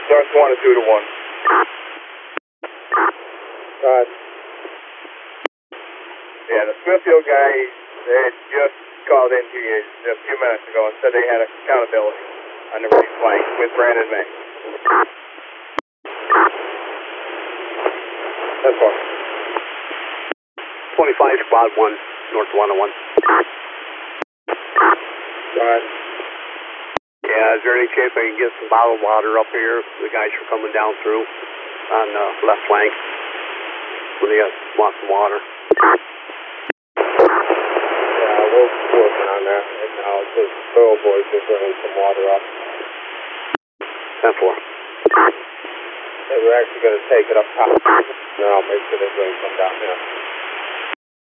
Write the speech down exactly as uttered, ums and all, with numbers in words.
Starts one to two to one. Uh, yeah, the Smithfield guy, they had just called in to you a few minutes ago and said they had accountability on the right flank with Brandon May. That's one. twenty-five, squad one, north one oh one. Go ahead. Yeah, is there any chance I can get some bottled water up here? The guys are coming down through on the left flank. When they want some water. Yeah, we're working on that right now. The Soil Boys are bringing some water up. ten four. And we're actually going to take it up top. Now I'll make sure they bring some down here.